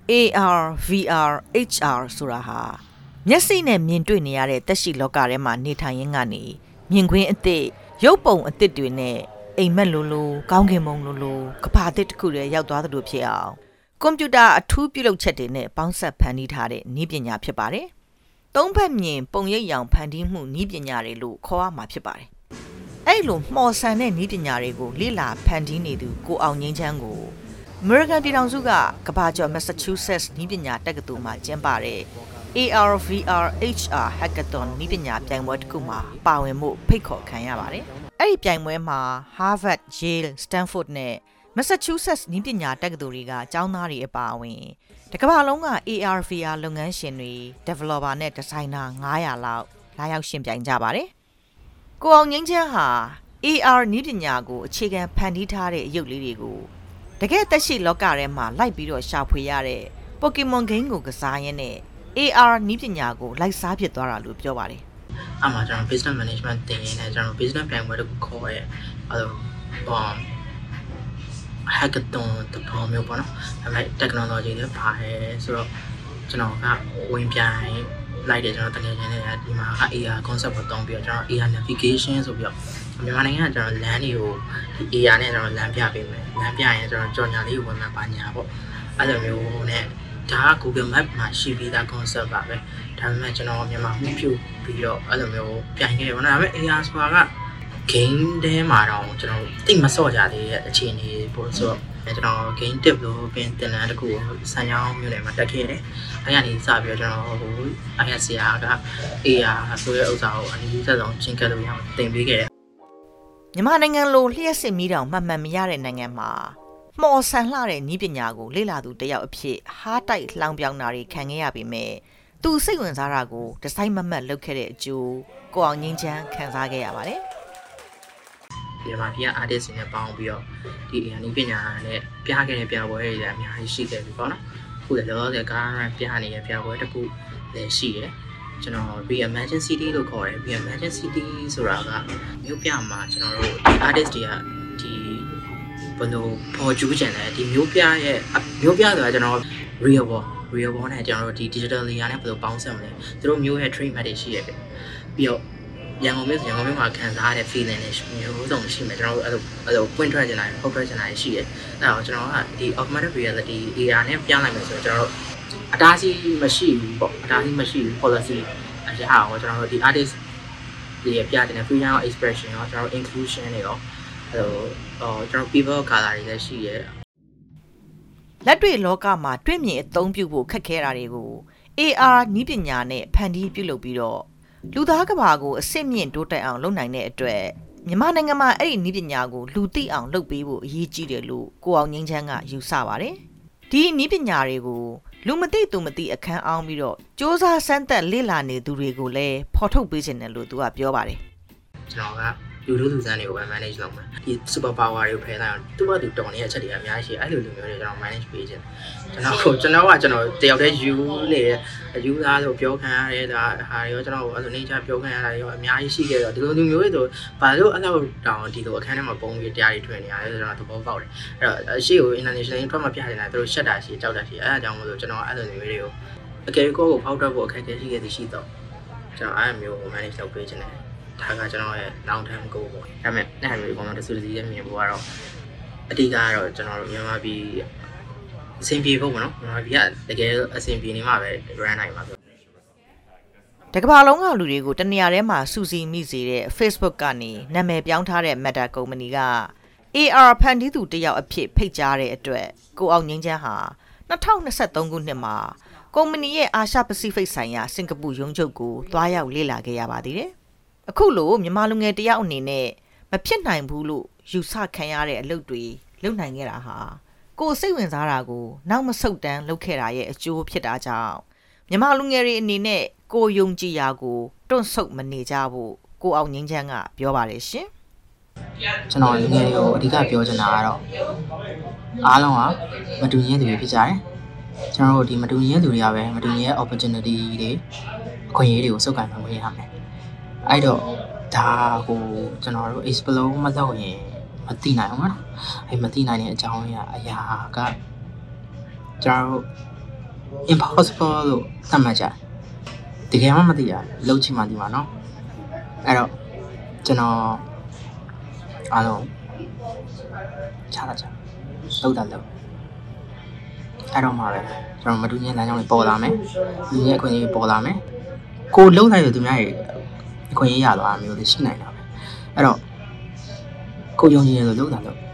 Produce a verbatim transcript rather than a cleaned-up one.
A R V R H R ဆိုတာဟာမျက်စိနဲ့မြင်တွေ့နေရတဲ့တက်ရှိလောကထဲမှာနေထိုင်ရင်းကနေမြင်ကွင်းအသစ်ရုပ်ပုံအသစ်တွေနဲ့အိမ်မက်လိုလိုကောင်းကင်ဘုံလိုလိုကဘာအသစ်တစ်ခုတည်းရောက်သွားသလိုဖြစ်အောင်ကွန်ပျူတာအထူးပြုလုပ်ချက်တွေနဲ့ပေါင်းစပ်ဖန်တီးထားတဲ့နည်းပညာဖြစ်ပါတယ်။သုံးဖက်မြင်ပုံရိပ်ရောင်ဖန်တီးမှုနည်းပညာတွေလို့ခေါ်ရမှာဖြစ်ပါတယ်။အဲ့လိုမှော်ဆန်တဲ့နည်းပညာတွေကိုလေ့လာဖန်တီးနေသူကိုအောင်ငိမ့်ချမ်းကိုAmerican ပြည်ထောင်စုကကဘာကျော် Massachusetts နည်းပညာတက္ကသိုလ်မှာကျင်းပတဲ့ A R V R H R Hackathon နည်းပညာပြိုင်ပွဲတစ်ခုမှာပါဝင်မှုဖိတ်ခေါ်ခံရပါတယ်။အဲ့ဒီပြိုင်ပွဲမှာ Harvard, Yale, Stanford နဲ့ Massachusetts နည်းပညာတက္ကသိုလ်တွေကကျောင်းသားတွေအပါအဝင်တကမ္ဘာလုံးက A R V R လုပ်ငန်းရှင်တွေ developer နဲ့ designer ငါးရာလောက်လာရောက်ရှင်ပြိုင်ကြပါတယ်။ကိုအောင်ငိမ့်ချမ်းဟာ A R နည်းပညာကိုအခြေခံဖန်တီးထားတဲ့အရုပ်လေးတွေကိုတကယ်တက်ရှိလောကထဲမှာလိုက်ပြီးတော့ရှာဖွေရတဲ့ Pokemon game ကိုကစားရင်းနဲ့ A R နည်းပညာကိုလိုက်စားဖြစ်သွားတာလို့ပြောပါတယ်။အမှကျွန်တော် business management သင်ရင်းနဲ့ကျွန်တော် business ပြိုင်ပွဲတစ်ခုခေါ်ရဲအဲ့လိုဟော hackathon တပေါ်မျိုးပေါ့နော်။ဒါပေမဲ့ technology တွေပါတယ်ဆိုတော့ကျွန်တော်ကဝင်ပြိုင်လိုက်တယ်ကျွန်တော်တကယ်ချင်းနဲ့ဒီမှာက A R concept ကိုတောင်းပြီးတော့ကျွန်တော် A R navigation ဆိုပြီးတော့မြန်မာနိုင်ငံကကျွန်တော် land တွေကိုဒီ A R နဲ့ကျွန်တော် land ပြပေးမယ်။ land ပြရင်ကျွန်တော်ကြော်ညာလေးကိုဝင်မှပါညာပေါ့။အဲ့လိုမျိုးနဲ့ဒါက Google Map မှာရှိပြီးသား concept ပါပဲ။ဒါပေမဲ့ကျွန်တော်မြန်မာမှုပြုပြီးတော့အဲ့လိုမျိုးပြိုင်ခဲ့တယ်ပေါ့နော်။ဒါပေမဲ့ A R ဆိုတာက game ထဲမှာတော့ကျွန်တော်တိတ်မစော့ကြသေးတဲ့အခြေအနေပို့ဆိုတော့ကျွန်တော် game tip လို့ပြင်တင်တဲ့တခုကိုစံရောင်းမျိုးတွေမှာတက်ခဲ့တယ်။အဲ့ကနေစပြီးတော့ကျွန်တော်ဟို I S R က A R ဆိုတဲ့ဥစ္စာကိုအနည်းဆက်ဆုံးချင်းကပ်လို့ရအောင်တင်ပေးခဲ့တယ်။မြန်မာနိုင်ငံလိုလျှက်စစ်မီးတောင်မှတ်မှန်မရတဲ့နိုင်ငံမှာမှော်ဆန်လှတဲ့နည်းပညာကိုလေ့လာသူတယောက်အဖြစ်ဟားတိုက်လှောင်ပြောင်တာတွေခံခဲ့ရပေမဲ့သူစိတ်ဝင်စားတာကိုဒီဇိုင်းမမတ်လုပ်ခဲ့တဲ့အကျိုးကိုအောင်ငိမ့်ချမ်းခံစားခဲ့ရပါတယ်။ဒီမှာဒီက artist တွေနဲ့ပေါင်းပြီးတော့ဒီ A R နည်းပညာနဲ့ပြခဲ့တဲ့ပြပွဲတွေလည်းအများကြီးရှိခဲ့ပြီပေါ့နော်။အခုလည်းလောလောဆယ်ကားပြနေတဲ့ပြပွဲတစ်ခုလည်းရှိတယ်။ကျွန်တော် Reimagine City လို့ခေါ်တယ် Reimagine City ဆိုတာကမြို့ပြမှာကျွန်တော်တို့ artist တွေကဒီဘယ်လိုပေါ်ကျူးကျင်လဲဒီမျိုးပြရဲ့မျိုးပြဆိုတာကျွန်တော် real world real world နဲ့ကျွန်တော်တို့ဒီ digital layer နဲ့ဘယ်လိုပေါင်းစပ်မလဲသူတို့မျိုးရဲ့ trademark တွေရှိရတယ်ပြီးတော့ရန်ကုန်မြို့ရန်ကုန်မြို့မှာခံစားရတဲ့ feeling တွေမျိုးစုံရှိမယ်ကျွန်တော်တို့အဲ့လိုအဲ့လို point ထွက်ချင်တာဟုတ်ထွက်ချင်တာရှိတယ်အဲ့တော့ကျွန်တော်ကဒီ augmented reality A R နဲ့ပြောင်းလိုက်မယ်ဆိုတော့ကျွန်တော်တို့အတားစီမရှိဘူးပေါ့အတားစီမရှိဘူး policy အရာကိုကျွန်တော်တို့ဒီ artist တွေပြတဲ့ freedom of expression ရောကျွန်တော်တို့ inclusion တွေရောအဲ့လိုအော်ကျွန်တော် people color တွေလည်းရှိရဲလက်တွေ့လောကမှာတွေ့မြင်အသုံးပြုဖို့ခက်ခဲတာတွေကို A R နည်းပညာနဲ့ဖန်တီးပြုလုပ်ပြီးတော့လူသားကဘာကိုအစစ်မြင့်တိုးတက်အောင်လုပ်နိုင်တဲ့အတွက်မြန်မာနိုင်ငံမှာအဲ့ဒီနည်းပညာကိုလူသိအောင်လုပ်ပေးဖို့အရေးကြီးတယ်လို့ကိုအောင်ငိမ့်ချမ်းကယူဆပါတယ်ဒီနည်းပညာတွေကိုလူမသိသူမသိအခန်းအောင်ပြီးတော့စ조사စမ်းသပ်လေ့လာနေသူတွေကိုလည်းဖော်ထုတ်ပေးခြင်းတယ်လို့သူကပြောပါတယ်ကျွန်တော်ကလူလူလူစမ်းတွေကိုပဲ manage လုပ်မယ်ဒီ super power တွေကိုဖယ်လိုက်အောင်သူ့ဘာသူတော်နေတဲ့အချက်တွေအများကြီးရှိအဲ့လိုလူမျိုးတွေကျွန်တော် manage ပေးခြင်းကျွန်တော်ကျွန်တော်ကကျွန်တော်တယောက်တည်း you နေတဲ့ user လို့ပြောခံရတဲ့ဒါဟာရောကျွန်တော်အဲ့လိုနေချပြောခံရတာရောအများကြီးရှိခဲ့တော့ဒီလိုလူမျိုးတွေဆိုဘာလို့အဲ့လိုတောင်ဒီလိုအခန်းထဲမှာပုံပြီးတရားတွေထွင်နေရတယ်ဆိုတော့သဘောပေါက်တယ်အဲ့တော့အရှိကို international ထွက်မှပြနေတယ်သူတို့ရှက်တာရှိကြောက်တာရှိအဲ့ဒါကြောင့်မို့လို့ကျွန်တော်အဲ့လိုလူမျိုးတွေကိုအကယ်ကိုကိုဖောက်တော့ဖို့အခက်အခဲရှိခဲ့သည်ရှိတော့ကျွန်တော်အဲ့လိုမျိုး manage လုပ်ပေးခြင်းတယ်ဒါကကျွန်တော်ရဲ့ long term goal ပေါ့ဒါပေမဲ့အဲ့ဒီကောင်မတဆူတစီရဲ့မြင်ဖို့ကတော့အဓိကကတော့ကျွန်တော်တို့မြန်မာပြည်အဆင်ပြေဖို့ပေါ့နော်မြန်မာပြည်ကတကယ်အဆင်ပြေနေမှပဲ run နိုင်မှာဆိုတကဘာလုံးကလူတွေကိုတနေရာထဲမှာစုစည်းမိစေတဲ့ Facebook ကနေနာမည်ပြောင်းထားတဲ့ Meta ကုမ္ပဏီက A R ဖန်တီးသူတယောက်အဖြစ်ဖိတ်ကြားတဲ့အတွက်ကိုအောင်ငိမ့်ချမ်းဟာနှစ်ထောင်နှစ်ဆယ့်သုံးခုနှစ်မှာကုမ္ပဏီရဲ့အာရှပစိဖိတ်ဆိုင်ရာစင်ကာပူရုံးချုပ်ကိုတွားရောက်လေ့လာခဲ့ရပါသေးတယ်အခုလိုမြန်မာလူငယ်တယောက်အနေနဲ့မဖြစ်နိုင်ဘူးလို့ယူဆခံရတဲ့အလုပ်တွေလုပ်နိုင်ခဲ့တာဟာကိုယ်စိတ်ဝင်စားတာကိုနောက်မဆုတ်တမ်းလုပ်ခဲ့တာရဲ့အကျိုးဖြစ်တာကြောင့်မြန်မာလူငယ်တွေအနေနဲ့ကိုယုံကြည်ရာကိုတွန့်ဆုတ်မနေကြဘူးကိုအောင်ငိမ့်ချမ်းကပြောပါတယ်ရှင်ကျွန်တော်လူငယ်တွေကိုအဓိကပြောချင်တာကတော့အားလုံးကမတူညီတဲ့သူတွေဖြစ်ကြတယ်ကျွန်တော်တို့ဒီမတူညီတဲ့သူတွေကပဲမတူညီတဲ့ opportunity တွေအခွင့်အရေးတွေကိုစုပ်ကိုင်နိုင်ရမယ်အဲ့တော့ဒါကိုကျွန်တော်တို့ explore မလုပ်ရင်မသိနိုင်ဘူးနော်အဲ့မသိနိုင်တဲ့အကြောင်းအရာအရာကကျွန်တော်တို့ impossible လို့သတ်မှတ်ကြတကယ်မှမသိရလုံးချင်မှဒီမှာနော်အဲ့တော့ကျွန်တော်အားလုံးချလာချလောက်တာလောက်အဲ့တော့မှပဲကျွန်တော်မတူညီလမ်းကြောင်းတွေပေါ်လာမယ်လူရဲ့အခွင့်အရေးပေါ်လာမယ်ကိုလုံးလိုက်ရသူများရဲ့အခွင့်အရေးရသွားမျိုးတွေရှိနိုင်တာပဲအဲ့တော့ကိုယုံကြည်ရလို့လုံးတာလောက်